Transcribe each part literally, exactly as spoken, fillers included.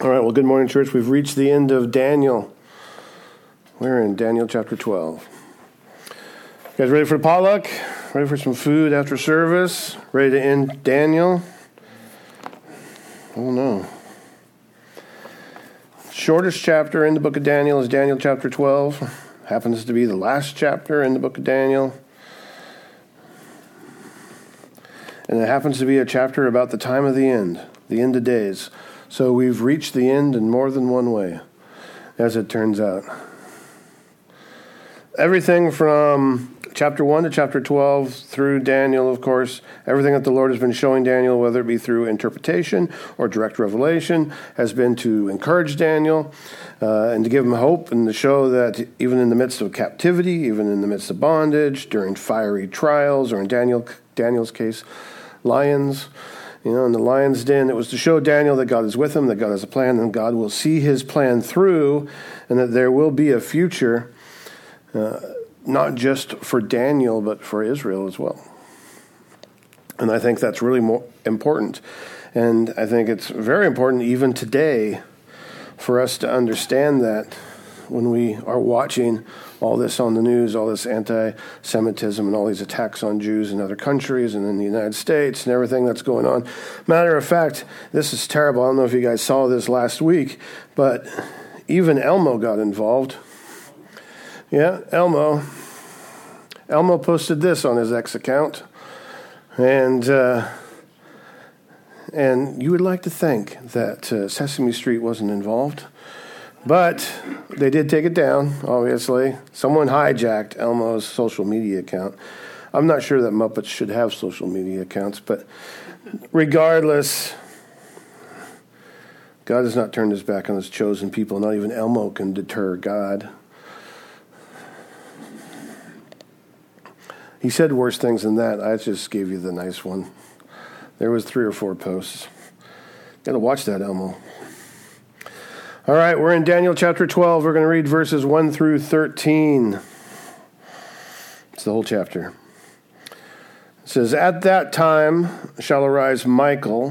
All right, well, good morning, church. We've reached the end of Daniel. We're in Daniel chapter twelve. You guys ready for potluck? Ready for some food after service? Ready to end Daniel? Oh, no. Shortest chapter in the book of Daniel is Daniel chapter twelve. Happens to be the last chapter in the book of Daniel. And it happens to be a chapter about the time of the end, the end of days. So we've reached the end in more than one way, as it turns out. Everything from chapter one to chapter twelve through Daniel, of course, everything that the Lord has been showing Daniel, whether it be through interpretation or direct revelation, has been to encourage Daniel uh, and to give him hope and to show that even in the midst of captivity, even in the midst of bondage, during fiery trials, or in Daniel Daniel's case, lions, you know, in the lion's den, it was to show Daniel that God is with him, that God has a plan, and God will see his plan through, and that there will be a future, uh, not just for Daniel, but for Israel as well. And I think that's really more important. And I think it's very important even today for us to understand that when we are watching all this on the news, all this anti-Semitism and all these attacks on Jews in other countries and in the United States and everything that's going on. Matter of fact, this is terrible. I don't know if you guys saw this last week, but even Elmo got involved. Yeah, Elmo. Elmo posted this on his X account. And uh, and you would like to think that uh, Sesame Street wasn't involved. But they did take it down, obviously. Someone hijacked Elmo's social media account. I'm not sure that Muppets should have social media accounts, but regardless, God has not turned his back on his chosen people. Not even Elmo can deter God. He said worse things than that. I just gave you the nice one. There was three or four posts. Got to watch that, Elmo. All right, we're in Daniel chapter twelve. We're going to read verses one through thirteen. It's the whole chapter. It says, "At that time shall arise Michael."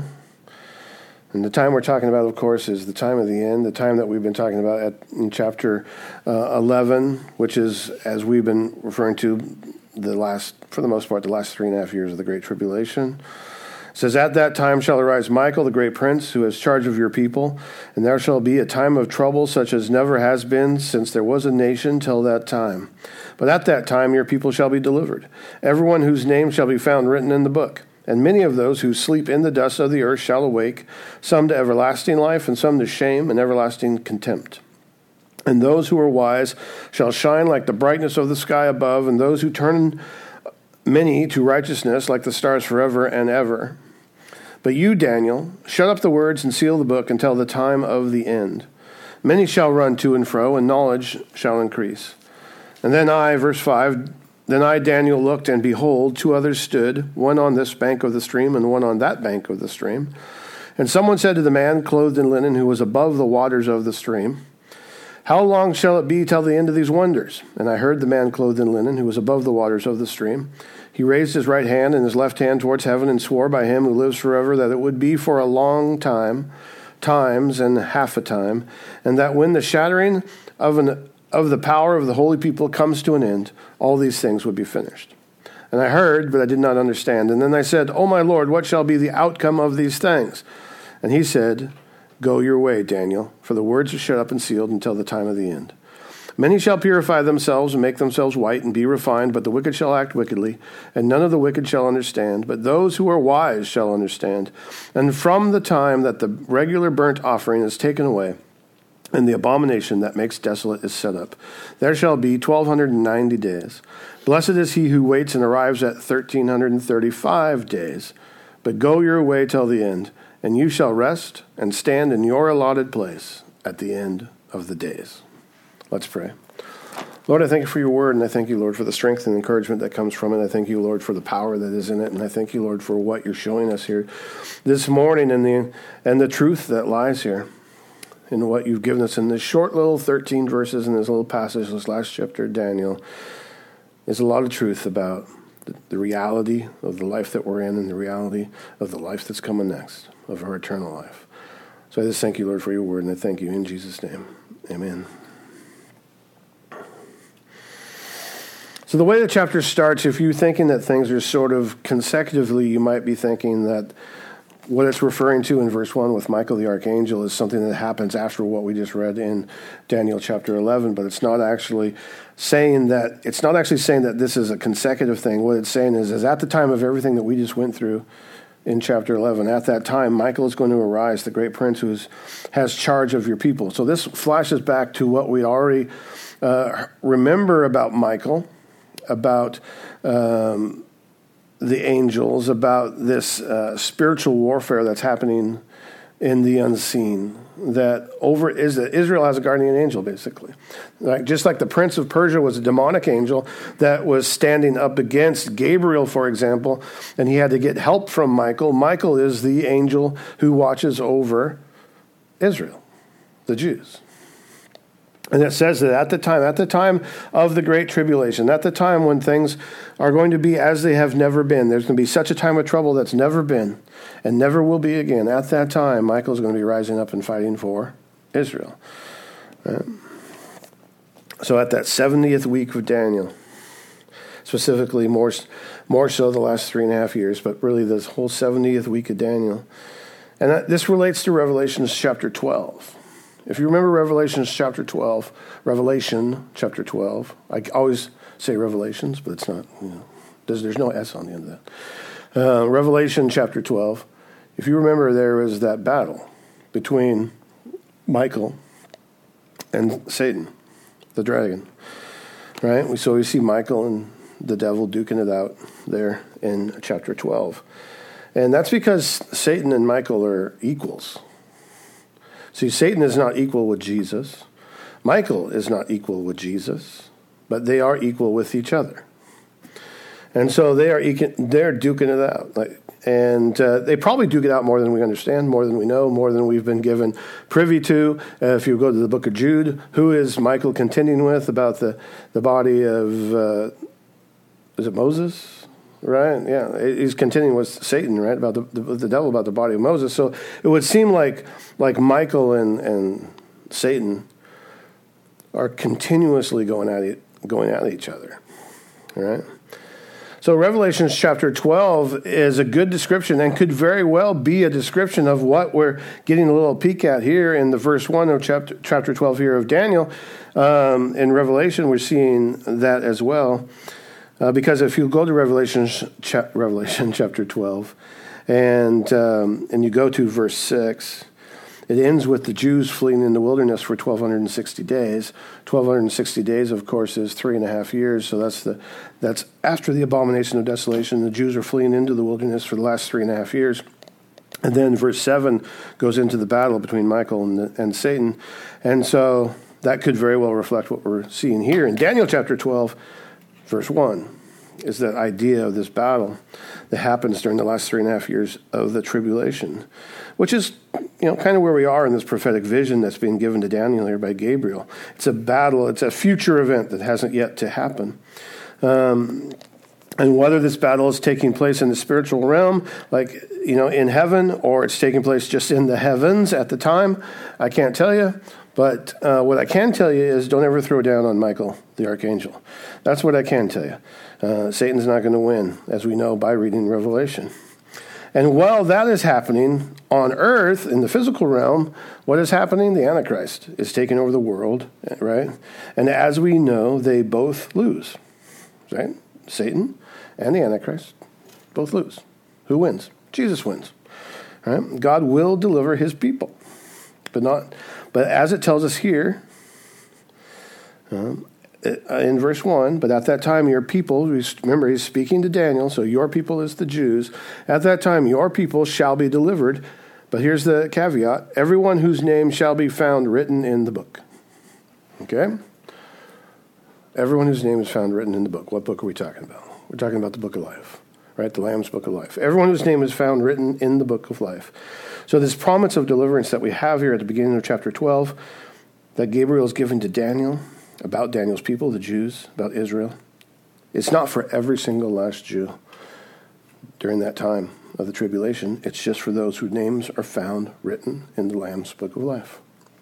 And the time we're talking about, of course, is the time of the end, the time that we've been talking about at, in chapter uh, eleven, which is, as we've been referring to, the last, for the most part, the last three and a half years of the Great Tribulation. It says, "At that time shall arise Michael, the great prince, who has charge of your people, and there shall be a time of trouble such as never has been since there was a nation till that time. But at that time your people shall be delivered, everyone whose name shall be found written in the book. And many of those who sleep in the dust of the earth shall awake, some to everlasting life, and some to shame and everlasting contempt. And those who are wise shall shine like the brightness of the sky above, and those who turn many to righteousness like the stars forever and ever. But you, Daniel, shut up the words and seal the book until the time of the end. Many shall run to and fro, and knowledge shall increase. And then I," verse five, "then I, Daniel, looked, and behold, two others stood, one on this bank of the stream and one on that bank of the stream. And someone said to the man clothed in linen who was above the waters of the stream, 'How long shall it be till the end of these wonders?' And I heard the man clothed in linen who was above the waters of the stream. He raised his right hand and his left hand towards heaven and swore by him who lives forever that it would be for a long time, times and half a time, and that when the shattering of an of the power of the holy people comes to an end, all these things would be finished. And I heard, but I did not understand. And then I said, 'O my Lord, what shall be the outcome of these things?' And he said, 'Go your way, Daniel, for the words are shut up and sealed until the time of the end. Many shall purify themselves and make themselves white and be refined, but the wicked shall act wickedly, and none of the wicked shall understand, but those who are wise shall understand. And from the time that the regular burnt offering is taken away, and the abomination that makes desolate is set up, there shall be twelve hundred and ninety days. Blessed is he who waits and arrives at thirteen hundred and thirty-five days. But go your way till the end, and you shall rest and stand in your allotted place at the end of the days." Let's pray. Lord, I thank you for your word, and I thank you, Lord, for the strength and encouragement that comes from it. I thank you, Lord, for the power that is in it, and I thank you, Lord, for what you're showing us here this morning and the and the truth that lies here in what you've given us in this short little thirteen verses in this little passage, this last chapter of Daniel. There's a lot of truth about the, the reality of the life that we're in and the reality of the life that's coming next, of our eternal life. So I just thank you, Lord, for your word, and I thank you in Jesus' name. Amen. So the way the chapter starts, if you're thinking that things are sort of consecutively, you might be thinking that what it's referring to in verse one with Michael the archangel is something that happens after what we just read in Daniel chapter eleven, but it's not actually saying that, it's not actually saying that this is a consecutive thing. What it's saying is, is at the time of everything that we just went through in chapter eleven, at that time, Michael is going to arise, the great prince who has charge of your people. So this flashes back to what we already uh, remember about Michael, about um, the angels, about this uh, spiritual warfare that's happening in the unseen, that over is that Israel has a guardian angel, basically. Like, just like the prince of Persia was a demonic angel that was standing up against Gabriel, for example, and he had to get help from Michael. Michael is the angel who watches over Israel, the Jews. And it says that at the time, at the time of the Great Tribulation, at the time when things are going to be as they have never been, there's going to be such a time of trouble that's never been and never will be again. At that time, Michael's going to be rising up and fighting for Israel. Right? So at that seventieth week of Daniel, specifically more, more so the last three and a half years, but really this whole seventieth week of Daniel. And that, this relates to Revelation chapter twelve. If you remember Revelation chapter twelve, Revelation chapter twelve, I always say Revelations, but it's not, you know, there's, there's no S on the end of that. Uh, Revelation chapter twelve, if you remember, there was that battle between Michael and Satan, the dragon, right? So we see Michael and the devil duking it out there in chapter twelve. And that's because Satan and Michael are equals. See, Satan is not equal with Jesus. Michael is not equal with Jesus, but they are equal with each other. And so they are they're duking it out. Like, and uh, they probably duke it out more than we understand, more than we know, more than we've been given privy to. Uh, if you go to the book of Jude, who is Michael contending with about the, the body of, uh, is it Moses? Right, yeah, he's contending with Satan, right, about the, the the devil, about the body of Moses. So it would seem like like Michael and, and Satan are continuously going at it, going at each other, right? So Revelation chapter twelve is a good description and could very well be a description of what we're getting a little peek at here in the verse one of chapter chapter twelve here of Daniel. Um, in Revelation, we're seeing that as well. Uh, because if you go to Revelation, cha- Revelation chapter twelve, and um, and you go to verse six, it ends with the Jews fleeing in the wilderness for twelve sixty days. twelve sixty days, of course, is three and a half years. So that's the that's after the abomination of desolation. The Jews are fleeing into the wilderness for the last three and a half years. And then verse seven goes into the battle between Michael and, the, and Satan. And so that could very well reflect what we're seeing here in Daniel chapter twelve. Verse one is that idea of this battle that happens during the last three and a half years of the tribulation, which is, you know, kind of where we are in this prophetic vision that's being given to Daniel here by Gabriel. It's a battle. It's a future event that hasn't yet to happen. Um, and whether this battle is taking place in the spiritual realm, like, you know, in heaven, or it's taking place just in the heavens at the time, I can't tell you. But uh, what I can tell you is don't ever throw down on Michael, the archangel. That's what I can tell you. Uh, Satan's not going to win, as we know by reading Revelation. And while that is happening on earth, in the physical realm, what is happening? The Antichrist is taking over the world, right? And as we know, they both lose, right? Satan and the Antichrist both lose. Who wins? Jesus wins, right? God will deliver his people, but not... But as it tells us here, um, in verse one, but at that time your people, remember he's speaking to Daniel, so your people is the Jews. At that time your people shall be delivered. But here's the caveat, everyone whose name shall be found written in the book. Okay? Everyone whose name is found written in the book. What book are we talking about? We're talking about the book of life, right? The Lamb's book of life. Everyone whose name is found written in the book of life. So this promise of deliverance that we have here at the beginning of chapter twelve, that Gabriel is given to Daniel, about Daniel's people, the Jews, about Israel, it's not for every single last Jew during that time of the tribulation. It's just for those whose names are found written in the Lamb's Book of Life.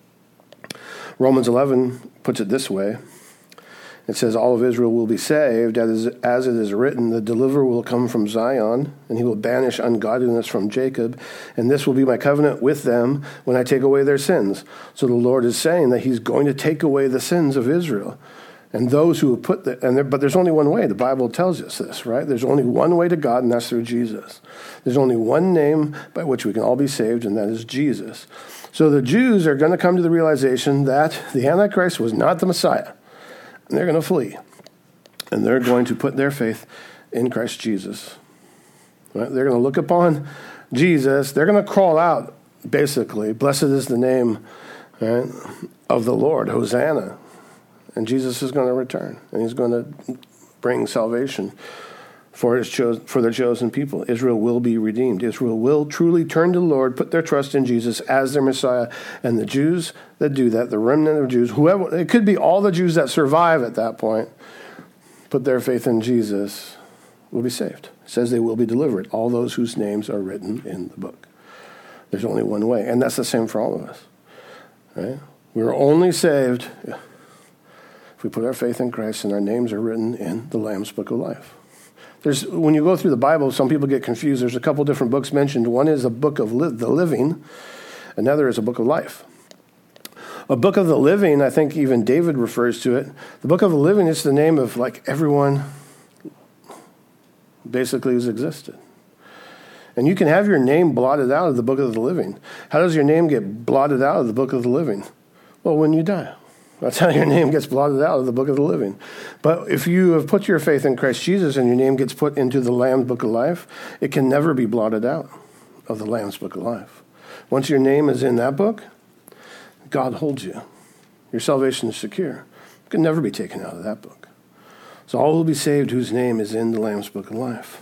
Romans eleven puts it this way. It says, all of Israel will be saved, as, as it is written, the deliverer will come from Zion, and he will banish ungodliness from Jacob, and this will be my covenant with them when I take away their sins. So the Lord is saying that he's going to take away the sins of Israel. And those who have put the, and there, but there's only one way. The Bible tells us this, right? There's only one way to God, and that's through Jesus. There's only one name by which we can all be saved, and that is Jesus. So the Jews are going to come to the realization that the Antichrist was not the Messiah. And they're going to flee. And they're going to put their faith in Christ Jesus. Right? They're going to look upon Jesus. They're going to crawl out, basically, blessed is the name, right, of the Lord, Hosanna. And Jesus is going to return. And he's going to bring salvation for his cho- for the chosen people. Israel will be redeemed. Israel will truly turn to the Lord, put their trust in Jesus as their Messiah. And the Jews that do that, the remnant of Jews, whoever, it could be all the Jews that survive at that point, put their faith in Jesus, will be saved. It says they will be delivered, all those whose names are written in the book. There's only one way, and that's the same for all of us. Right? We're only saved if we put our faith in Christ and our names are written in the Lamb's Book of Life. There's, when you go through the Bible, some people get confused. There's a couple different books mentioned. One is a book of li- the living. Another is a book of life. A book of the living, I think even David refers to it. The book of the living is the name of like everyone basically who's existed. And you can have your name blotted out of the book of the living. How does your name get blotted out of the book of the living? Well, when you die. That's how your name gets blotted out of the book of the living. But if you have put your faith in Christ Jesus and your name gets put into the Lamb's Book of Life, it can never be blotted out of the Lamb's Book of Life. Once your name is in that book, God holds you. Your salvation is secure. It can never be taken out of that book. So all will be saved whose name is in the Lamb's Book of Life.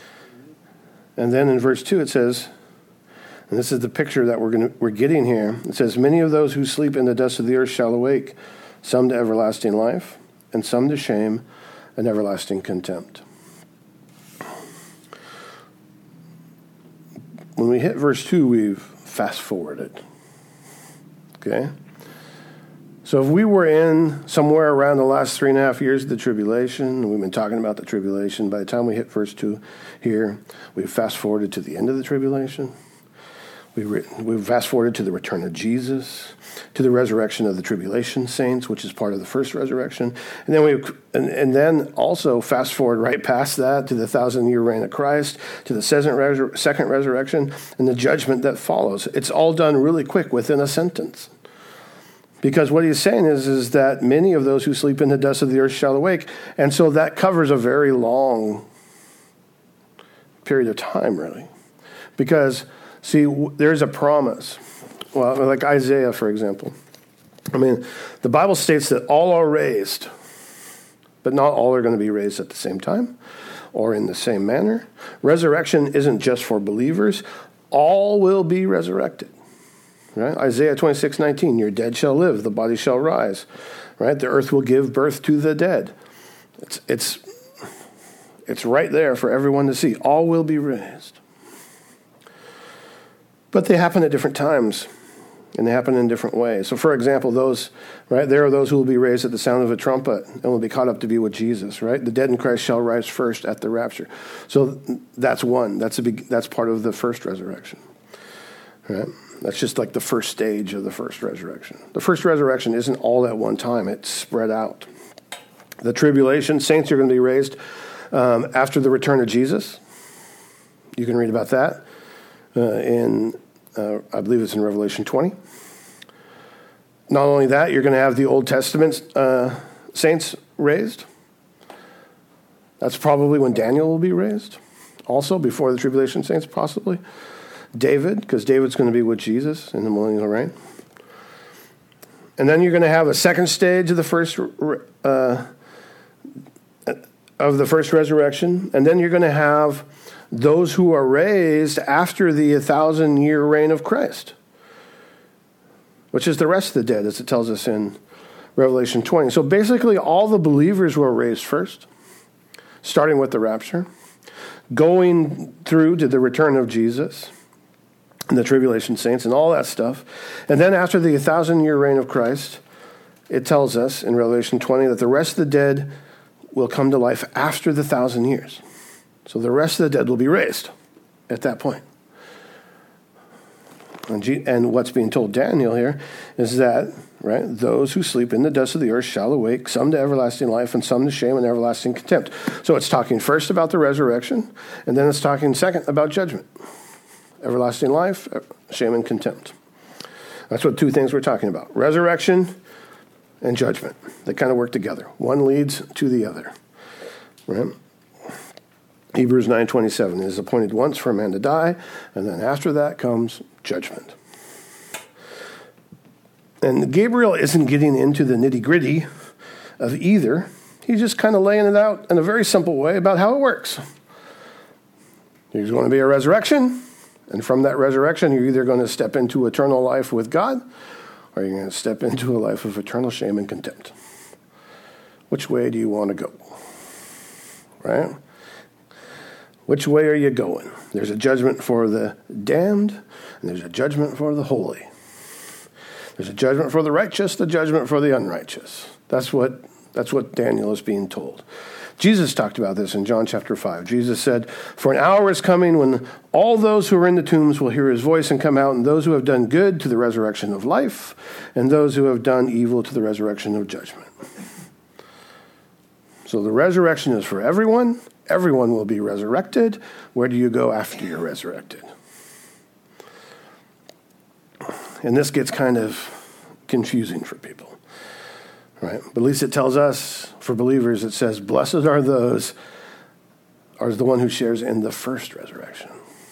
And then in verse two it says, and this is the picture that we're going to, we're getting here. It says, many of those who sleep in the dust of the earth shall awake, some to everlasting life, and some to shame and everlasting contempt. When we hit verse two, we've fast forwarded. Okay? So if we were in somewhere around the last three and a half years of the tribulation, and we've been talking about the tribulation, by the time we hit verse two here, we've fast forwarded to the end of the tribulation. We've, we've fast forwarded to the return of Jesus, to the resurrection of the tribulation saints, which is part of the first resurrection. And then we and, and then also fast forward right past that to the thousand-year reign of Christ, to the second resurrection, and the judgment that follows. It's all done really quick within a sentence. Because what he's saying is, is that many of those who sleep in the dust of the earth shall awake. And so that covers a very long period of time, really. Because, see, there's a promise. Well, like Isaiah, for example. I mean, the Bible states that all are raised, but not all are going to be raised at the same time or in the same manner. Resurrection isn't just for believers. All will be resurrected. Right? Isaiah twenty-six nineteen, your dead shall live, the body shall rise. Right? The earth will give birth to the dead. It's it's it's right there for everyone to see. All will be raised. But they happen at different times, and they happen in different ways. So, for example, those, right, there are those who will be raised at the sound of a trumpet and will be caught up to be with Jesus, right? The dead in Christ shall rise first at the rapture. So that's one. That's a big, that's part of the first resurrection, right? That's just like the first stage of the first resurrection. The first resurrection isn't all at one time. It's spread out. The tribulation, saints are going to be raised um, after the return of Jesus. You can read about that uh, in, uh, I believe it's in Revelation twenty. Not only that, you're going to have the Old Testament uh, saints raised. That's probably when Daniel will be raised. Also, before the tribulation saints, possibly. David, because David's going to be with Jesus in the millennial reign. And then you're going to have a second stage of the first uh, of the first resurrection, and then you're going to have those who are raised after the thousand-year reign of Christ, which is the rest of the dead, as it tells us in Revelation twenty. So basically, all the believers were raised first, starting with the rapture. going through to the return of Jesus and the tribulation saints and all that stuff. And then after the thousand-year reign of Christ, it tells us in Revelation twenty that the rest of the dead will come to life after the thousand years. So the rest of the dead will be raised at that point. And, G- and what's being told Daniel here is that, right, those who sleep in the dust of the earth shall awake, some to everlasting life and some to shame and everlasting contempt. So it's talking first about the resurrection, and then it's talking second about judgment. Everlasting life, shame and contempt. That's what two things we're talking about. Resurrection and judgment. They kind of work together. One leads to the other. Right? Hebrews nine twenty-seven, it is appointed once for a man to die, and then after that comes judgment. And Gabriel isn't getting into the nitty-gritty of either. He's just kind of laying it out in a very simple way about how it works. There's going to be a resurrection, and from that resurrection, you're either going to step into eternal life with God, or you're going to step into a life of eternal shame and contempt. Which way do you want to go? Right? Which way are you going? There's a judgment for the damned, and there's a judgment for the holy. There's a judgment for the righteous, the judgment for the unrighteous. That's what, that's what Daniel is being told. Jesus talked about this in John chapter five. Jesus said, "For an hour is coming when all those who are in the tombs will hear his voice and come out, and those who have done good to the resurrection of life, and those who have done evil to the resurrection of judgment." So the resurrection is for everyone. Everyone will be resurrected. Where do you go after you're resurrected? And this gets kind of confusing for people, right? But at least it tells us, for believers, it says, blessed are those, are the one who shares in the first resurrection,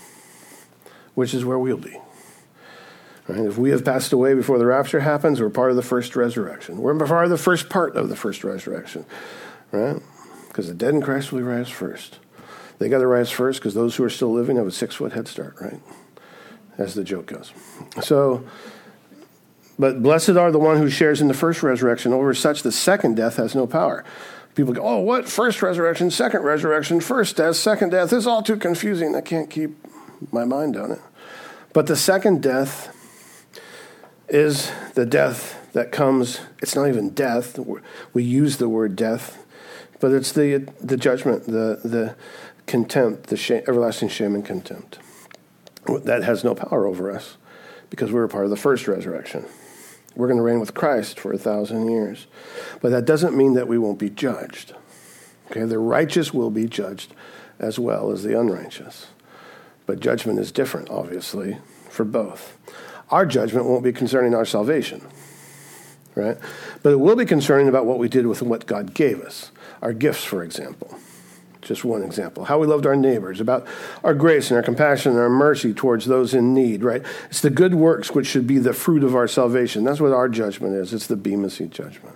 which is where we'll be. Right? If we have passed away before the rapture happens, we're part of the first resurrection. We're part of the first part of the first resurrection, right? Because the dead in Christ will rise first. They got to rise first because those who are still living have a six-foot head start, right? As the joke goes. So, but blessed are the one who shares in the first resurrection. Over such the second death has no power. People go, oh, what? First resurrection, second resurrection, first death, second death. This is all too confusing. I can't keep my mind on it. But the second death is the death that comes. It's not even death. We use the word death. But it's the the judgment, the the contempt, the shame, everlasting shame and contempt. That has no power over us because we're a part of the first resurrection. We're going to reign with Christ for a thousand years. But that doesn't mean that we won't be judged. Okay, the righteous will be judged as well as the unrighteous. But judgment is different, obviously, for both. Our judgment won't be concerning our salvation, right? But it will be concerning about what we did with what God gave us. Our gifts, for example. Just one example. How we loved our neighbors, about our grace and our compassion and our mercy towards those in need, right? It's the good works which should be the fruit of our salvation. That's what our judgment is. It's the Bema Seat judgment.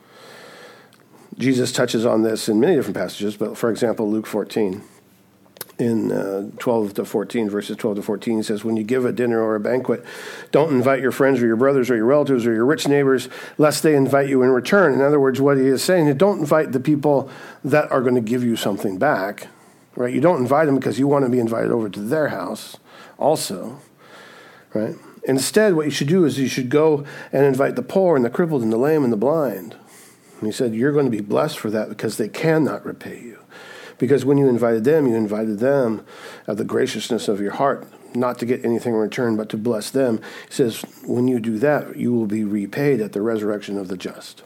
Jesus touches on this in many different passages, but for example, Luke fourteen. In uh, twelve to fourteen, verses twelve to fourteen, he says, when you give a dinner or a banquet, don't invite your friends or your brothers or your relatives or your rich neighbors, lest they invite you in return. In other words, what he is saying is don't invite the people that are going to give you something back, right? You don't invite them because you want to be invited over to their house also, right? Instead, what you should do is you should go and invite the poor and the crippled and the lame and the blind. And he said, you're going to be blessed for that because they cannot repay you. Because when you invited them, you invited them of the graciousness of your heart, not to get anything in return, but to bless them. He says, when you do that, you will be repaid at the resurrection of the just.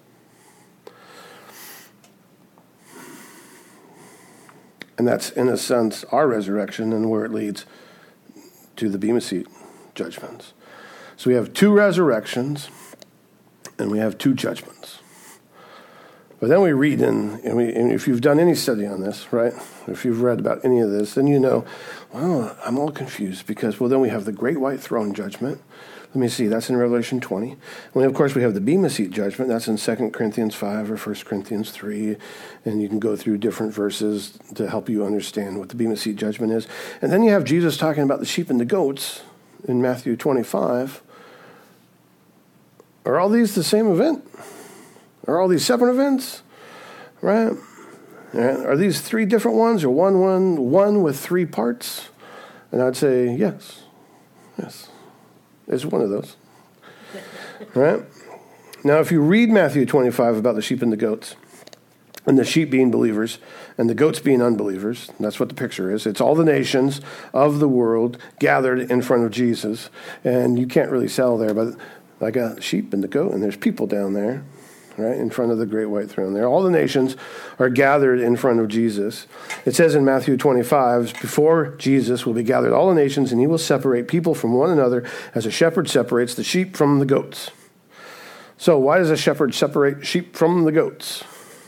And that's, in a sense, our resurrection and where it leads to the Bema Seat judgments. So we have two resurrections, and we have two judgments. But then we read in, and, we, and if you've done any study on this, right, if you've read about any of this, then you know, well, I'm all confused because, well, then we have the great white throne judgment. Let me see, that's in Revelation twenty. And of course, we have the Bema Seat judgment. That's in Second Corinthians five or First Corinthians three. And you can go through different verses to help you understand what the Bema Seat judgment is. And then you have Jesus talking about the sheep and the goats in Matthew twenty-five. Are all these the same event? Are all these separate events? Right? Right? Are these three different ones or one, one, one with three parts? And I'd say, yes. Yes. It's one of those. Right? Now, if you read Matthew twenty-five about the sheep and the goats, and the sheep being believers, and the goats being unbelievers, that's what the picture is. It's all the nations of the world gathered in front of Jesus. And you can't really sell there, but like a sheep and the goat, and there's people down there, right, in front of the great white throne there. All the nations are gathered in front of Jesus. It says in Matthew twenty-five, before Jesus will be gathered all the nations, and he will separate people from one another as a shepherd separates the sheep from the goats. So why does a shepherd separate sheep from the goats?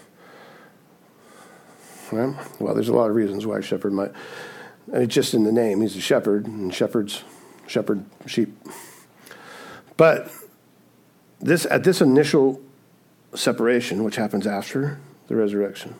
Well, well, there's a lot of reasons why a shepherd might. It's just in the name. He's a shepherd, and shepherds shepherd sheep. But this at this initial separation, which happens after the resurrection,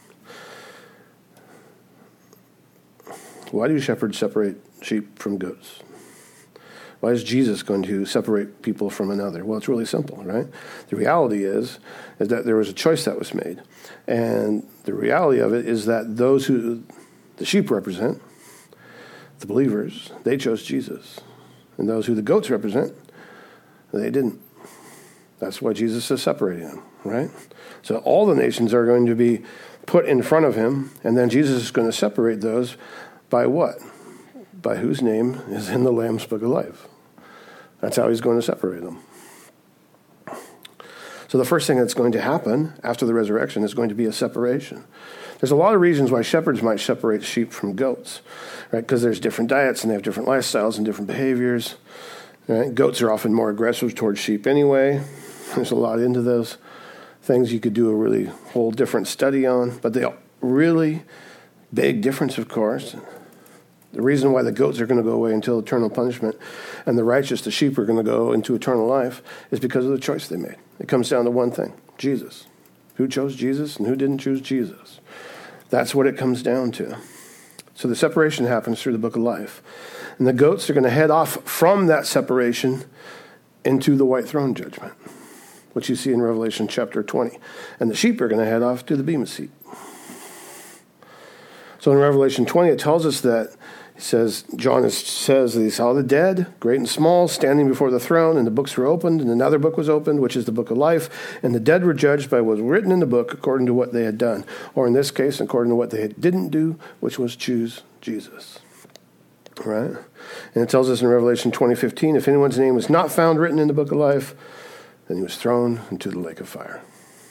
why do shepherds separate sheep from goats? Why is Jesus going to separate people from another? Well, it's really simple, right? The reality is, is that there was a choice that was made. And the reality of it is that those who the sheep represent, the believers, they chose Jesus. And those who the goats represent, they didn't. That's why Jesus is separating them, right? So all the nations are going to be put in front of him, and then Jesus is going to separate those by what? By whose name is in the Lamb's Book of Life. That's how he's going to separate them. So the first thing that's going to happen after the resurrection is going to be a separation. There's a lot of reasons why shepherds might separate sheep from goats, right? Because there's different diets and they have different lifestyles and different behaviors. Right? Goats are often more aggressive towards sheep anyway. There's a lot into those things you could do a really whole different study on. But the really big difference, of course, the reason why the goats are going to go away until eternal punishment and the righteous, the sheep, are going to go into eternal life is because of the choice they made. It comes down to one thing, Jesus. Who chose Jesus and who didn't choose Jesus? That's what it comes down to. So the separation happens through the book of life. And the goats are going to head off from that separation into the white throne judgment, which you see in Revelation chapter twenty. And the sheep are going to head off to the bema seat. So in Revelation twenty, it tells us that, he says, John is, says that he saw the dead, great and small, standing before the throne, and the books were opened, and another book was opened, which is the book of life, and the dead were judged by what was written in the book according to what they had done, or in this case, according to what they didn't do, which was choose Jesus. Right? And it tells us in Revelation twenty fifteen, if anyone's name was not found written in the book of life, then he was thrown into the lake of fire.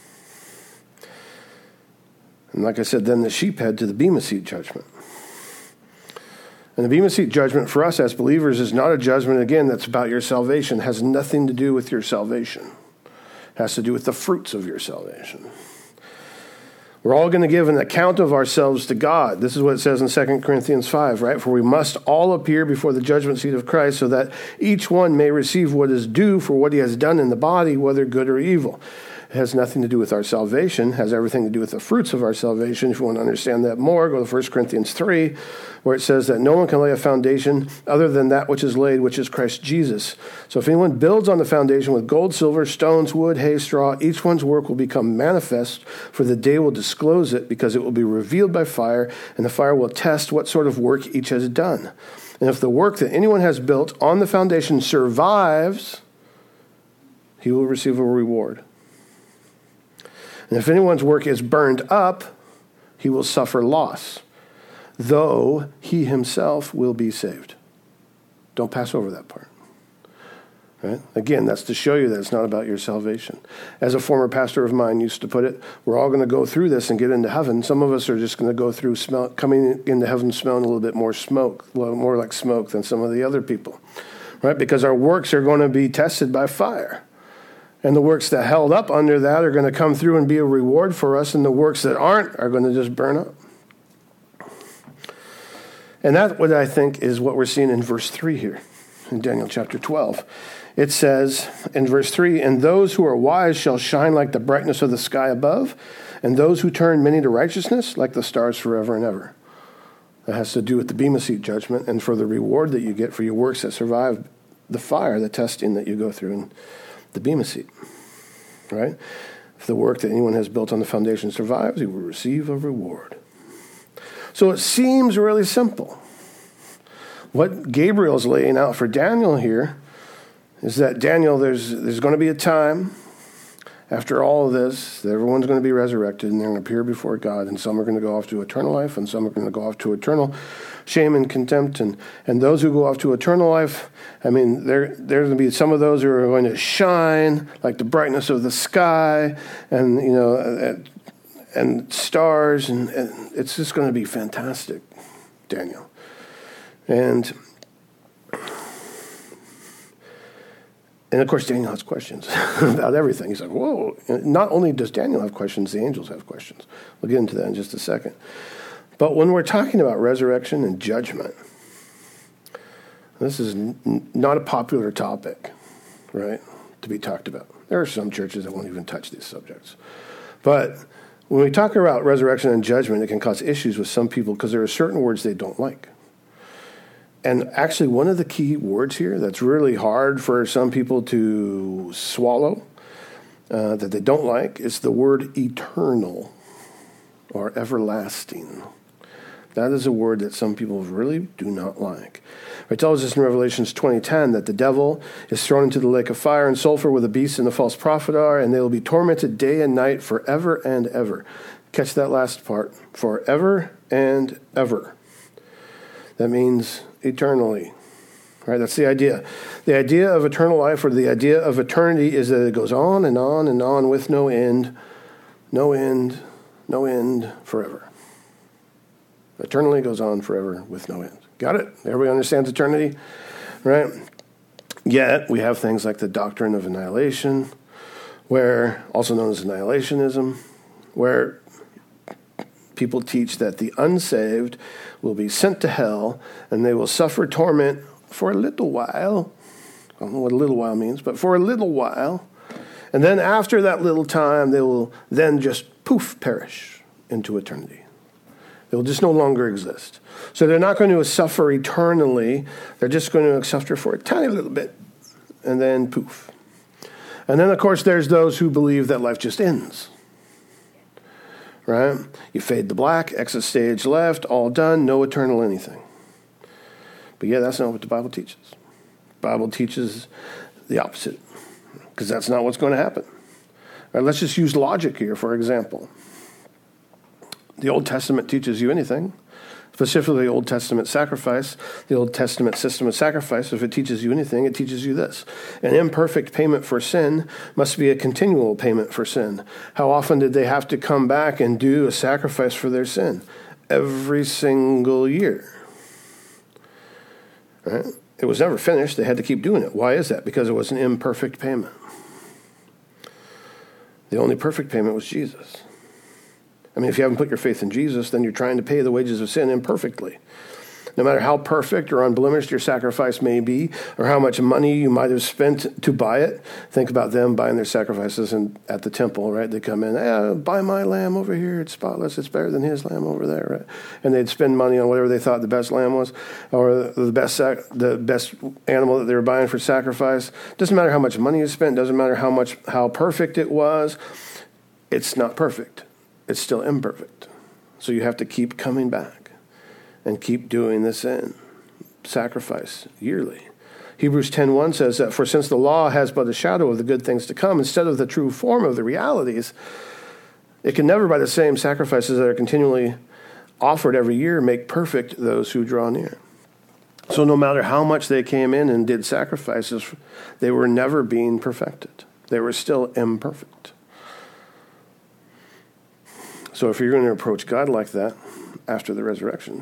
And like I said, then the sheep head to the bema seat judgment. And the bema seat judgment for us as believers is not a judgment, again, that's about your salvation. It has nothing to do with your salvation. It has to do with the fruits of your salvation. We're all going to give an account of ourselves to God. This is what it says in Second Corinthians five, right? For we must all appear before the judgment seat of Christ so that each one may receive what is due for what he has done in the body, whether good or evil. It has nothing to do with our salvation. It has everything to do with the fruits of our salvation. If you want to understand that more, go to First Corinthians three, where it says that no one can lay a foundation other than that which is laid, which is Christ Jesus. So if anyone builds on the foundation with gold, silver, stones, wood, hay, straw, each one's work will become manifest, for the day will disclose it, because it will be revealed by fire, and the fire will test what sort of work each has done. And if the work that anyone has built on the foundation survives, he will receive a reward. And if anyone's work is burned up, he will suffer loss, though he himself will be saved. Don't pass over that part. Right? Again, that's to show you that it's not about your salvation. As a former pastor of mine used to put it, we're all going to go through this and get into heaven. Some of us are just going to go through smell, coming into heaven smelling a little bit more smoke, a little more like smoke than some of the other people. Right? Because our works are going to be tested by fire. And the works that held up under that are going to come through and be a reward for us, and the works that aren't are going to just burn up. And that's what I think is what we're seeing in verse three here, in Daniel chapter twelve. It says in verse three, and those who are wise shall shine like the brightness of the sky above, and those who turn many to righteousness like the stars forever and ever. That has to do with the bema seat judgment and for the reward that you get for your works that survive the fire, the testing that you go through in the bema seat, right? If the work that anyone has built on the foundation survives, he will receive a reward. So it seems really simple. What Gabriel's laying out for Daniel here is that Daniel, there's there's going to be a time after all of this that everyone's going to be resurrected and they're going to appear before God, and some are going to go off to eternal life and some are going to go off to eternal shame and contempt. And, and those who go off to eternal life, I mean, there there's going to be some of those who are going to shine like the brightness of the sky and, you know, and, and stars, and, and it's just going to be fantastic, Daniel. And And, of course, Daniel has questions about everything. He's like, whoa. And not only does Daniel have questions, the angels have questions. We'll get into that in just a second. But when we're talking about resurrection and judgment, this is n- not a popular topic, right, to be talked about. There are some churches that won't even touch these subjects. But when we talk about resurrection and judgment, it can cause issues with some people because there are certain words they don't like. And actually, one of the key words here that's really hard for some people to swallow, uh, that they don't like, is the word eternal or everlasting. That is a word that some people really do not like. It tells us in Revelations twenty ten that the devil is thrown into the lake of fire and sulfur where the beast and the false prophet are, and they will be tormented day and night forever and ever. Catch that last part. Forever and ever. That means eternally. Right? That's the idea. The idea of eternal life, or the idea of eternity, is that it goes on and on and on with no end, no end, no end, forever. Eternally goes on forever with no end. Got it? Everybody understands eternity? Right? Yet, we have things like the doctrine of annihilation, where, also known as annihilationism, where people teach that the unsaved will be sent to hell and they will suffer torment for a little while. I don't know what a little while means, but for a little while. And then after that little time, they will then just poof, perish into eternity. They will just no longer exist. So they're not going to suffer eternally. They're just going to suffer for a tiny little bit and then poof. And then, of course, there's those who believe that life just ends. Right? You fade to black, exit stage left, all done, no eternal anything. But yeah, that's not what the Bible teaches. The Bible teaches the opposite, because that's not what's going to happen. All right, let's just use logic here, for example. The Old Testament teaches you anything, specifically the Old Testament sacrifice, the Old Testament system of sacrifice. If it teaches you anything, it teaches you this. An imperfect payment for sin must be a continual payment for sin. How often did they have to come back and do a sacrifice for their sin? Every single year. Right? It was never finished. They had to keep doing it. Why is that? Because it was an imperfect payment. The only perfect payment was Jesus. I mean, if you haven't put your faith in Jesus, then you're trying to pay the wages of sin imperfectly. No matter how perfect or unblemished your sacrifice may be, or how much money you might have spent to buy it. Think about them buying their sacrifices in, at the temple, right? They come in, eh, buy my lamb over here. It's spotless. It's better than his lamb over there, right? And they'd spend money on whatever they thought the best lamb was, or the best sac- the best animal that they were buying for sacrifice. Doesn't matter how much money you spent. Doesn't matter how much how perfect it was. It's not perfect. It's still imperfect. So you have to keep coming back and keep doing the sin sacrifice yearly. Hebrews ten one says that, for since the law has but a shadow of the good things to come, instead of the true form of the realities, it can never, by the same sacrifices that are continually offered every year, make perfect those who draw near. So no matter how much they came in and did sacrifices, they were never being perfected. They were still imperfect. So if you're going to approach God like that after the resurrection,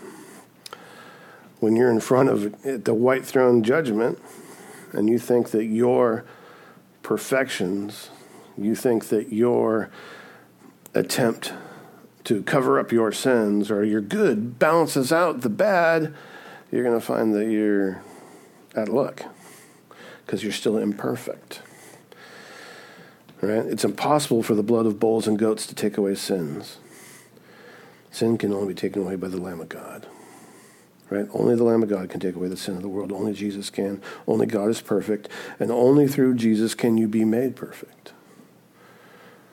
when you're in front of the white throne judgment and you think that your perfections, you think that your attempt to cover up your sins or your good balances out the bad, you're going to find that you're out of luck because you're still imperfect. Right? It's impossible for the blood of bulls and goats to take away sins. Sin can only be taken away by the Lamb of God. Right? Only the Lamb of God can take away the sin of the world. Only Jesus can. Only God is perfect. And only through Jesus can you be made perfect.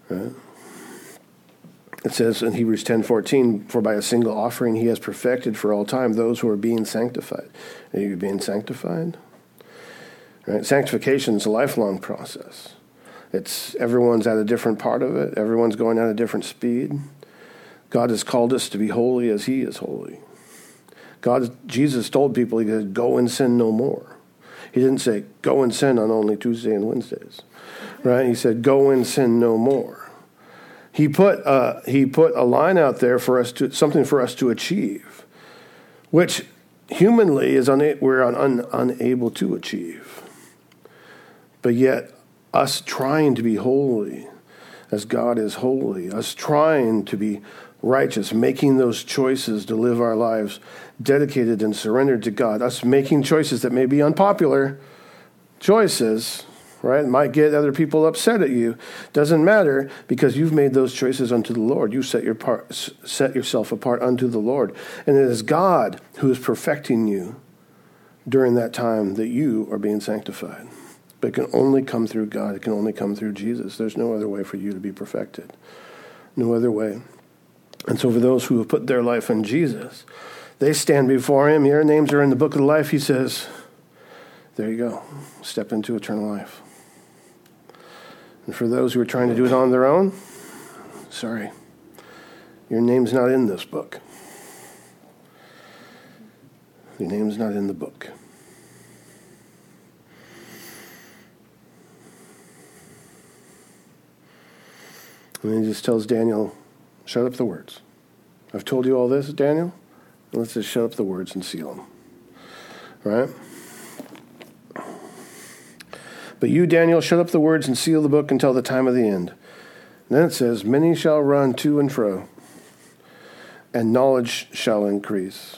Right? It says in Hebrews ten fourteen, for by a single offering he has perfected for all time those who are being sanctified. Are you being sanctified? Right? Sanctification is a lifelong process. It's everyone's at a different part of it. Everyone's going at a different speed. God has called us to be holy as he is holy. God, Jesus told people, he said, go and sin no more. He didn't say, go and sin on only Tuesday and Wednesdays. Right? He said, go and sin no more. He put uh, he put a line out there for us to something for us to achieve, which humanly is una- we're un- un- unable to achieve. But yet, us trying to be holy, as God is holy, us trying to be righteous, making those choices to live our lives dedicated and surrendered to God, us making choices that may be unpopular choices. Right? It might get other people upset at you. Doesn't matter, because you've made those choices unto the Lord. You set your part, set yourself apart unto the Lord. And it is God who is perfecting you during that time that you are being sanctified. But it can only come through God. It can only come through Jesus. There's no other way for you to be perfected. No other way. And so for those who have put their life in Jesus, they stand before him. Your names are in the book of life. He says, there you go. Step into eternal life. And for those who are trying to do it on their own, sorry, your name's not in this book. Your name's not in the book. And he just tells Daniel, shut up the words. I've told you all this, Daniel. Let's just shut up the words and seal them. Right? But you, Daniel, shut up the words and seal the book until the time of the end. And then it says, many shall run to and fro, and knowledge shall increase.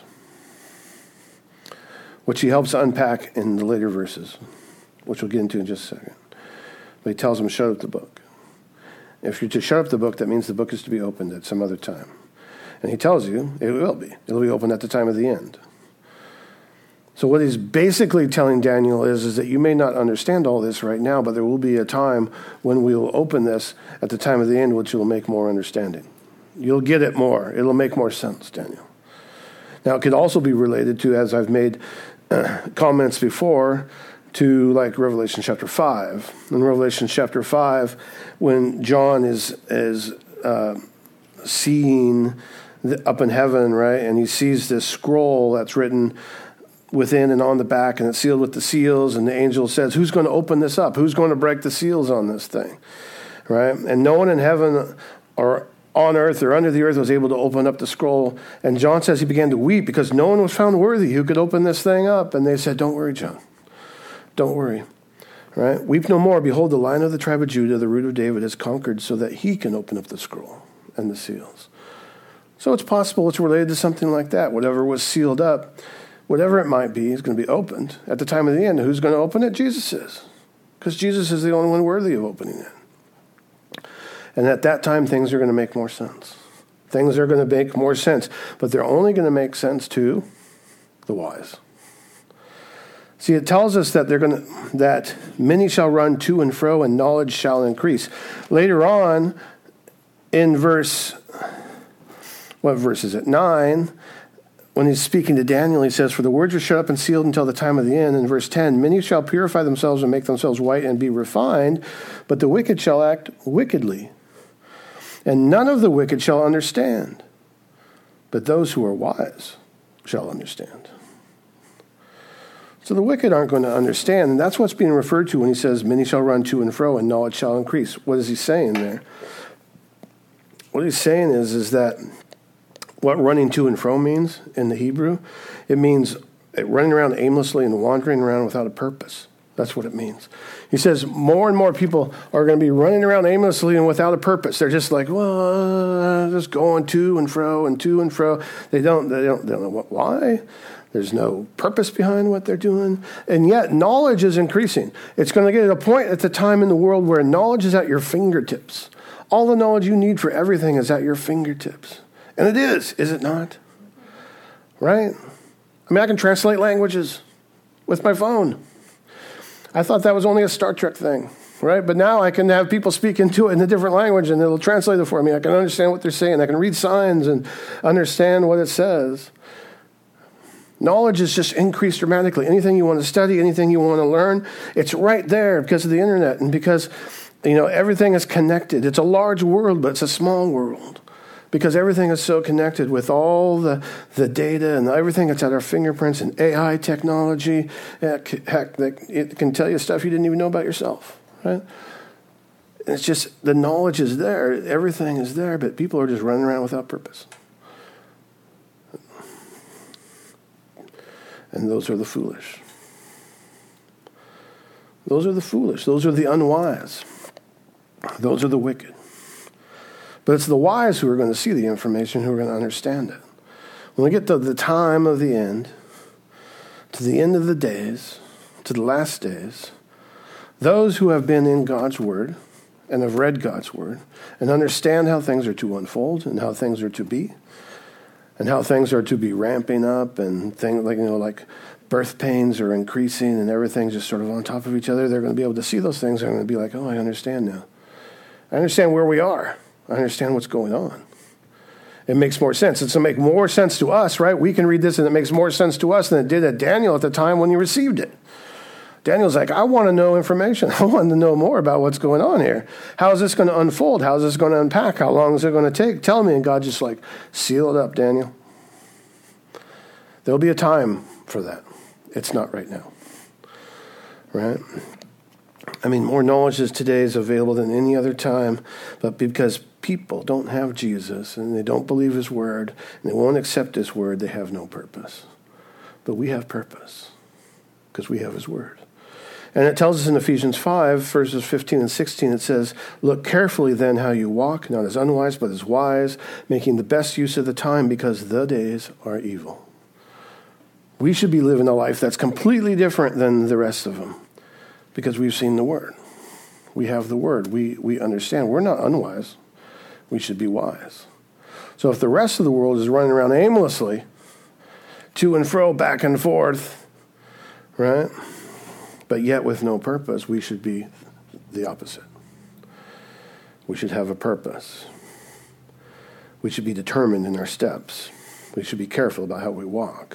Which he helps unpack in the later verses, which we'll get into in just a second. But he tells them, shut up the book. If you're to shut up the book, that means the book is to be opened at some other time. And he tells you it will be. It will be opened at the time of the end. So what he's basically telling Daniel is, is that you may not understand all this right now, but there will be a time when we will open this at the time of the end, which will make more understanding. You'll get it more. It'll make more sense, Daniel. Now, it could also be related to, as I've made uh, comments before, to like Revelation chapter five. In Revelation chapter five, when John is, is uh, seeing the, up in heaven, right, and he sees this scroll that's written within and on the back, and it's sealed with the seals, and the angel says, who's going to open this up? Who's going to break the seals on this thing? Right? And no one in heaven or on earth or under the earth was able to open up the scroll. And John says he began to weep because no one was found worthy who could open this thing up. And they said, don't worry, John. Don't worry. Right? Weep no more. Behold, the Lion of the tribe of Judah, the root of David, has conquered so that he can open up the scroll and the seals. So it's possible it's related to something like that. Whatever was sealed up, whatever it might be, is going to be opened at the time of the end. Who's going to open it? Jesus is. Because Jesus is the only one worthy of opening it. And at that time, things are going to make more sense. Things are going to make more sense. But they're only going to make sense to the wise. See, it tells us that they're going to, that many shall run to and fro, and knowledge shall increase. Later on, in verse, what verse is it? Nine, when he's speaking to Daniel, he says, for the words are shut up and sealed until the time of the end. In verse ten, many shall purify themselves and make themselves white and be refined, but the wicked shall act wickedly. And none of the wicked shall understand, but those who are wise shall understand. So the wicked aren't going to understand, and that's what's being referred to when he says, many shall run to and fro, and knowledge shall increase. What is he saying there? What he's saying is, is that what running to and fro means in the Hebrew, it means running around aimlessly and wandering around without a purpose. That's what it means. He says more and more people are going to be running around aimlessly and without a purpose. They're just like, well, uh, just going to and fro and to and fro. They don't, they don't, they don't know what, why. There's no purpose behind what they're doing. And yet knowledge is increasing. It's going to get to a point at the time in the world where knowledge is at your fingertips. All the knowledge you need for everything is at your fingertips. And it is, is it not? Right? I mean, I can translate languages with my phone. I thought that was only a Star Trek thing. right? But now I can have people speak into it in a different language, and it'll translate it for me. I can understand what they're saying. I can read signs and understand what it says. Knowledge is just increased dramatically. Anything you want to study, anything you want to learn, it's right there because of the internet and because, you know, everything is connected. It's a large world, but it's a small world. Because everything is so connected with all the, the data and everything that's at our fingerprints and A I technology. Heck, it can tell you stuff you didn't even know about yourself, right? It's just the knowledge is there. Everything is there, but people are just running around without purpose. And those are the foolish. Those are the foolish. Those are the unwise. Those are the wicked. But it's the wise who are going to see the information, who are going to understand it. When we get to the time of the end, to the end of the days, to the last days, those who have been in God's Word and have read God's Word and understand how things are to unfold and how things are to be and how things are to be ramping up and things like, you know, like birth pains are increasing and everything's just sort of on top of each other, they're going to be able to see those things. They're going to be like, oh, I understand now. I understand where we are. I understand what's going on. It makes more sense. It's going to make more sense to us, right? We can read this and it makes more sense to us than it did to Daniel at the time when he received it. Daniel's like, I want to know information. I want to know more about what's going on here. How is this going to unfold? How is this going to unpack? How long is it going to take? Tell me. And God just like, seal it up, Daniel. There'll be a time for that. It's not right now. Right? I mean, more knowledge is today is available than any other time, but because people don't have Jesus and they don't believe his word and they won't accept his word, they have no purpose. But we have purpose because we have his word. And it tells us in Ephesians five, verses fifteen and sixteen, it says, look carefully then how you walk, not as unwise, but as wise, making the best use of the time because the days are evil. We should be living a life that's completely different than the rest of them. Because we've seen the word. We have the word. We we understand. We're not unwise. We should be wise. So if the rest of the world is running around aimlessly, to and fro, back and forth, right? But yet with no purpose, we should be the opposite. We should have a purpose. We should be determined in our steps. We should be careful about how we walk.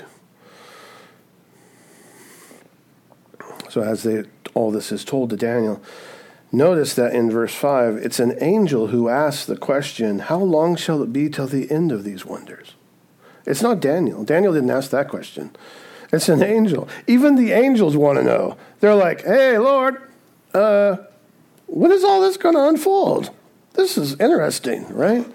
So as they, all this is told to Daniel, notice that in verse five, it's an angel who asks the question, how long shall it be till the end of these wonders? It's not Daniel. Daniel didn't ask that question. It's an angel. Even the angels want to know. They're like, hey, Lord, uh, when is all this going to unfold? This is interesting, right?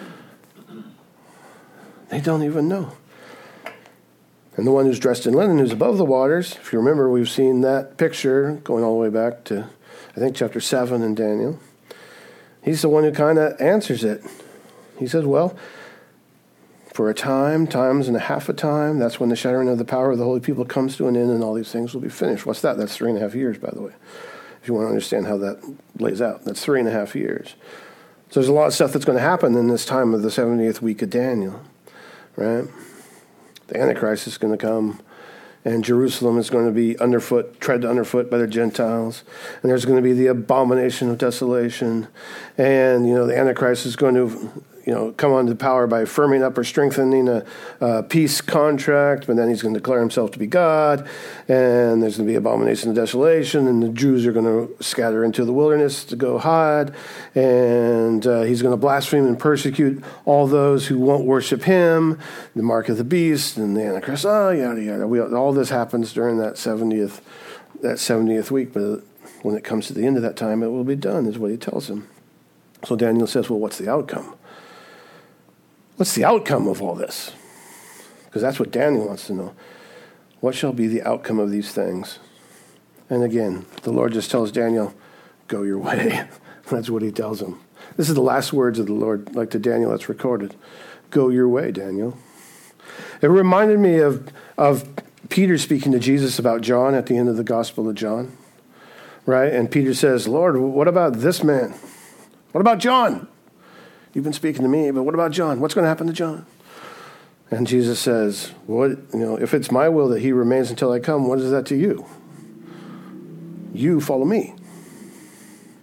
They don't even know. And the one who's dressed in linen, who's above the waters, if you remember, we've seen that picture going all the way back to, I think, chapter seven in Daniel. He's the one who kind of answers it. He says, well, for a time, times and a half a time, that's when the shattering of the power of the holy people comes to an end and all these things will be finished. What's that? That's three and a half years, by the way, if you want to understand how that lays out. That's three and a half years. So there's a lot of stuff that's going to happen in this time of the seventieth week of Daniel, right? The Antichrist is going to come, and Jerusalem is going to be underfoot, tread underfoot by the Gentiles, and there's going to be the abomination of desolation, and, you know, the Antichrist is going to, you know, come onto power by firming up or strengthening a, a peace contract, but then he's going to declare himself to be God, and there's going to be abomination of desolation, and the Jews are going to scatter into the wilderness to go hide, and uh, he's going to blaspheme and persecute all those who won't worship him, the mark of the beast, and the Antichrist, oh, yada, yada. We, all this happens during that seventieth, that seventieth week, but when it comes to the end of that time, it will be done, is what he tells him. So Daniel says, well, what's the outcome? What's the outcome of all this? Because that's what Daniel wants to know. What shall be the outcome of these things? And again, the Lord just tells Daniel, go your way. That's what he tells him. This is the last words of the Lord, like to Daniel, that's recorded. Go your way, Daniel. It reminded me of, of Peter speaking to Jesus about John at the end of the Gospel of John. Right? And Peter says, Lord, what about this man? What about John? You've been speaking to me, but what about John? What's going to happen to John? And Jesus says, "What you know, if it's my will that he remains until I come, what is that to you? You follow me."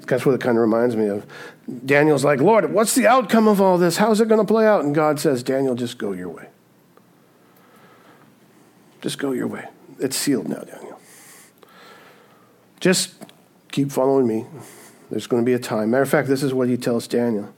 That's what it kind of reminds me of. Daniel's like, Lord, what's the outcome of all this? How's it going to play out? And God says, Daniel, just go your way. Just go your way. It's sealed now, Daniel. Just keep following me. There's going to be a time. Matter of fact, this is what he tells Daniel.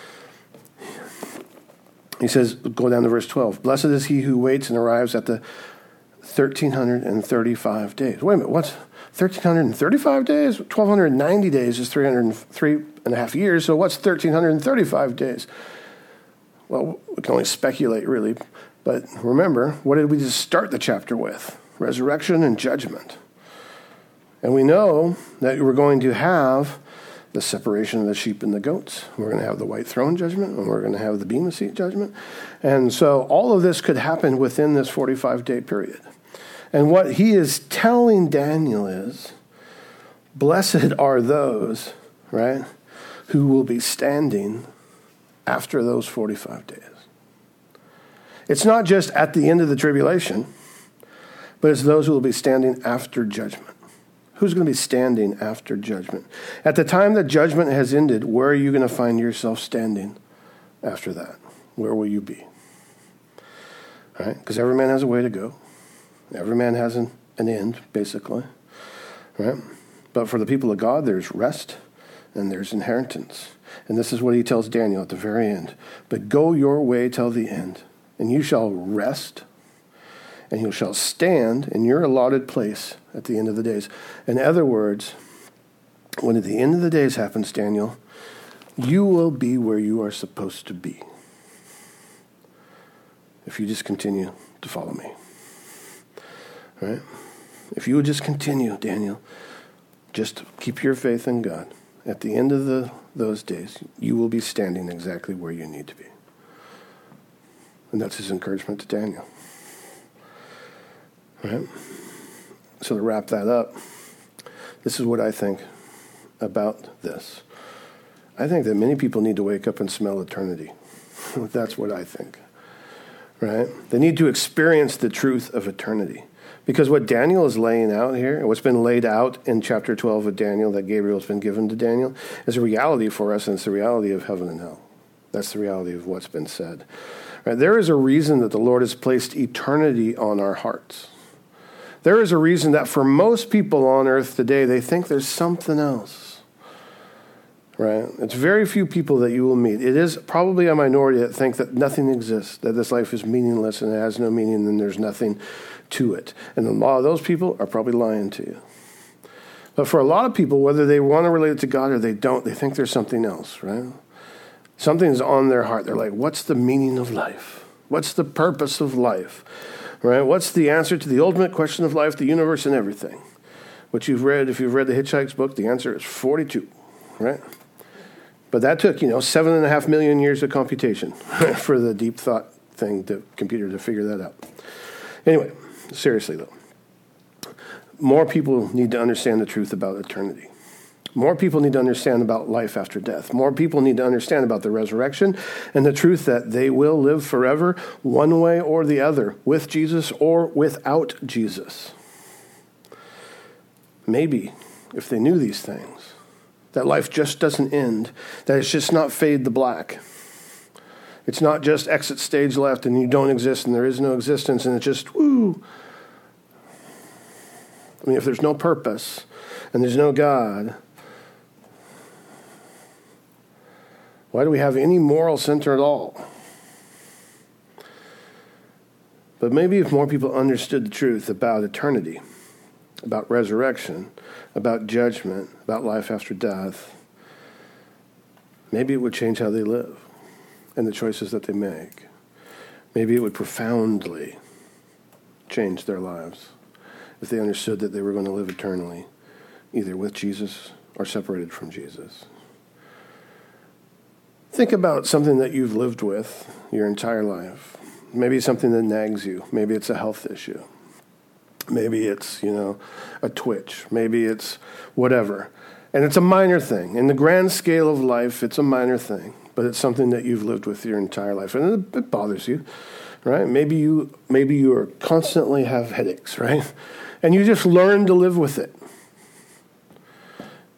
He says, go down to verse twelve. Blessed is he who waits and arrives at the one thousand three hundred thirty-five days. Wait a minute, what's one thousand three hundred thirty-five days? one thousand two hundred ninety days is three hundred three and a half years, so what's one thousand three hundred thirty-five days? Well, we can only speculate, really. But remember, what did we just start the chapter with? Resurrection and judgment. And we know that we're going to have the separation of the sheep and the goats. We're going to have the white throne judgment, and we're going to have the bema seat judgment. And so all of this could happen within this forty-five day period. And what he is telling Daniel is, blessed are those, right, who will be standing after those forty-five days. It's not just at the end of the tribulation, but it's those who will be standing after judgment. Who's going to be standing after judgment? At the time that judgment has ended, where are you going to find yourself standing after that? Where will you be? All right? Because every man has a way to go. Every man has an, an end, basically. Right? But for the people of God, there's rest and there's inheritance. And this is what he tells Daniel at the very end. But go your way till the end, and you shall rest, and you shall stand in your allotted place at the end of the days. In other words, when at the end of the days happens, Daniel, you will be where you are supposed to be if you just continue to follow me. Right? If you would just continue, Daniel, just keep your faith in God. At the end of the, those days, you will be standing exactly where you need to be. And that's his encouragement to Daniel. Right? So to wrap that up, this is what I think about this. I think that many people need to wake up and smell eternity. That's what I think. Right? They need to experience the truth of eternity. Because what Daniel is laying out here, what's been laid out in chapter twelve of Daniel that Gabriel's been given to Daniel, is a reality for us, and it's the reality of heaven and hell. That's the reality of what's been said. Right? There is a reason that the Lord has placed eternity on our hearts. There is a reason that for most people on earth today, they think there's something else. Right? It's very few people that you will meet. It is probably a minority that think that nothing exists, that this life is meaningless and it has no meaning and there's nothing to it. And a lot of those people are probably lying to you. But for a lot of people, whether they want to relate it to God or they don't, they think there's something else, right? Something's on their heart. They're like, what's the meaning of life? What's the purpose of life? Right? What's the answer to the ultimate question of life, the universe, and everything? What you've read, if you've read the Hitchhiker's book, the answer is forty-two, right? But that took, you know, seven and a half million years of computation for the deep thought thing, the computer to figure that out. Anyway, seriously though, more people need to understand the truth about eternity. More people need to understand about life after death. More people need to understand about the resurrection and the truth that they will live forever one way or the other, with Jesus or without Jesus. Maybe if they knew these things, that life just doesn't end, that it's just not fade to black. It's not just exit stage left and you don't exist and there is no existence and it's just, woo. I mean, if there's no purpose and there's no God, why do we have any moral center at all? But maybe if more people understood the truth about eternity, about resurrection, about judgment, about life after death, maybe it would change how they live and the choices that they make. Maybe it would profoundly change their lives if they understood that they were going to live eternally, either with Jesus or separated from Jesus. Think about something that you've lived with your entire life. Maybe it's something that nags you. Maybe it's a health issue. Maybe it's, you know, a twitch. Maybe it's whatever. And it's a minor thing. In the grand scale of life, it's a minor thing. But it's something that you've lived with your entire life. And it, it bothers you, right? Maybe you maybe you are constantly have headaches, right? And you just learn to live with it.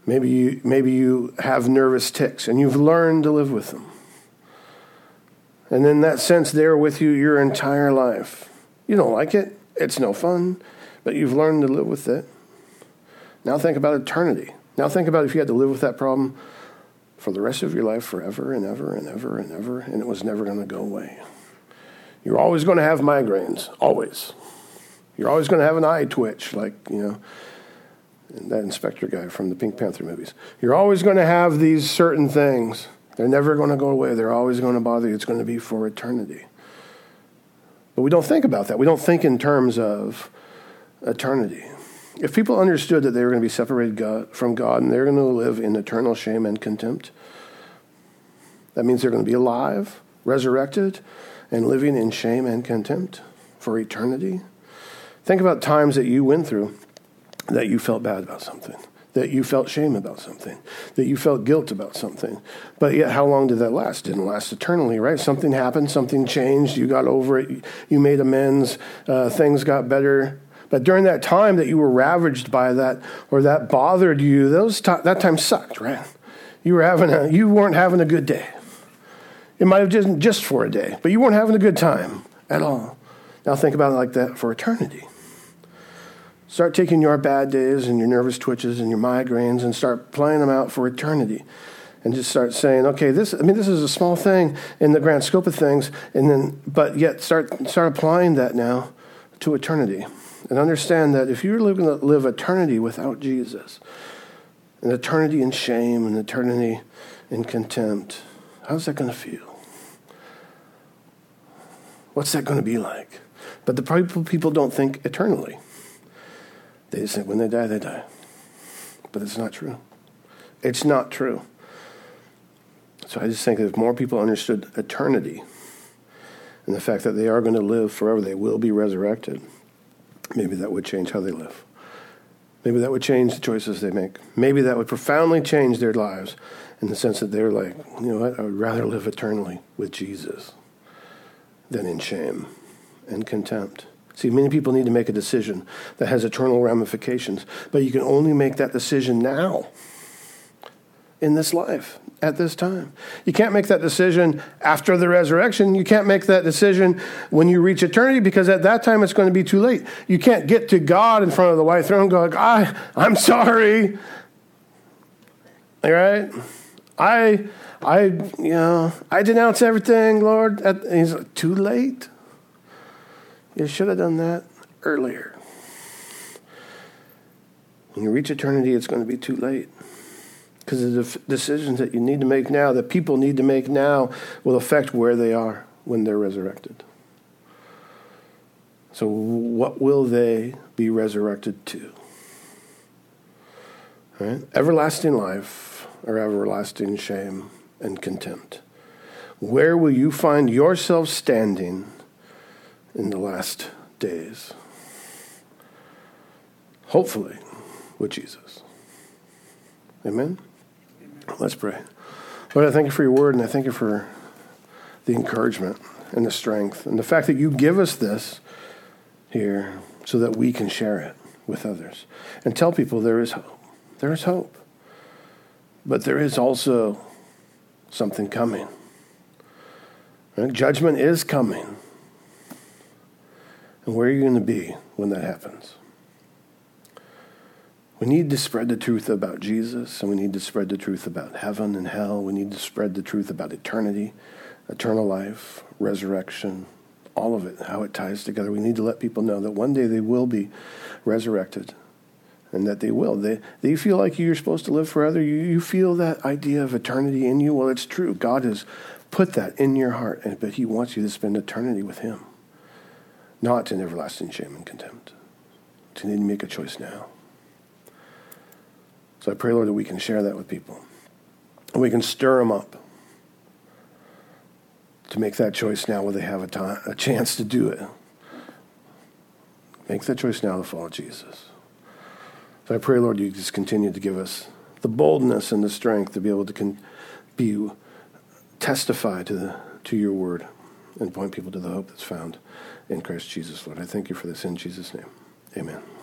Maybe you, maybe you have nervous tics and you've learned to live with them. And in that sense, they're with you your entire life. You don't like it. It's no fun, but you've learned to live with it. Now think about eternity. Now think about if you had to live with that problem for the rest of your life forever and ever and ever and ever, and it was never going to go away. You're always going to have migraines, always. You're always going to have an eye twitch, like, you know, that inspector guy from the Pink Panther movies. You're always going to have these certain things. They're never going to go away. They're always going to bother you. It's going to be for eternity. But we don't think about that. We don't think in terms of eternity. If people understood that they were going to be separated God, from God and they're going to live in eternal shame and contempt, that means they're going to be alive, resurrected, and living in shame and contempt for eternity. Think about times that you went through that you felt bad about something, that you felt shame about something, that you felt guilt about something. But yet, how long did that last? It didn't last eternally, right? Something happened, something changed, you got over it, you made amends, uh, things got better. But during that time that you were ravaged by that or that bothered you, those t- that time sucked, right? You were having a, you weren't having a good day. It might have just just for a day, but you weren't having a good time at all. Now think about it like that for eternity. Start taking your bad days and your nervous twitches and your migraines and start playing them out for eternity. And just start saying, okay, this, I mean, this is a small thing in the grand scope of things, and then, but yet start start applying that now to eternity. And understand that if you're going to live eternity without Jesus, an eternity in shame, an eternity in contempt, how's that going to feel? What's that going to be like? But the people, people don't think eternally. They just think when they die, they die. But it's not true. It's not true. So I just think that if more people understood eternity and the fact that they are going to live forever, they will be resurrected, maybe that would change how they live. Maybe that would change the choices they make. Maybe that would profoundly change their lives in the sense that they're like, you know what, I would rather live eternally with Jesus than in shame and contempt. See, many people need to make a decision that has eternal ramifications, but you can only make that decision now, in this life, at this time. You can't make that decision after the resurrection. You can't make that decision when you reach eternity, because at that time it's going to be too late. You can't get to God in front of the white throne and go, like, I, I'm sorry. All right? I, I, you know, I denounce everything, Lord. At, he's like, too late? You should have done that earlier. When you reach eternity, it's going to be too late. Because the f- decisions that you need to make now, that people need to make now, will affect where they are when they're resurrected. So what will they be resurrected to? All right? Everlasting life or everlasting shame and contempt. Where will you find yourself standing in the last days? Hopefully with Jesus. Amen? Let's pray. Lord, I thank you for your word, and I thank you for the encouragement and the strength and the fact that you give us this here so that we can share it with others and tell people there is hope. There is hope. But there is also something coming. Right? Judgment is coming. And where are you going to be when that happens? We need to spread the truth about Jesus, and we need to spread the truth about heaven and hell. We need to spread the truth about eternity, eternal life, resurrection, all of it, how it ties together. We need to let people know that one day they will be resurrected, and that they will. They, they feel like you're supposed to live forever. You, you feel that idea of eternity in you. Well, it's true. God has put that in your heart, but he wants you to spend eternity with him, not in everlasting shame and contempt. So you need to make a choice now. So I pray, Lord, that we can share that with people. And we can stir them up to make that choice now where they have a, time, a chance to do it. Make that choice now to follow Jesus. So I pray, Lord, you just continue to give us the boldness and the strength to be able to con- be testify to the, to your word and point people to the hope that's found in Christ Jesus, Lord. I thank you for this in Jesus' name. Amen.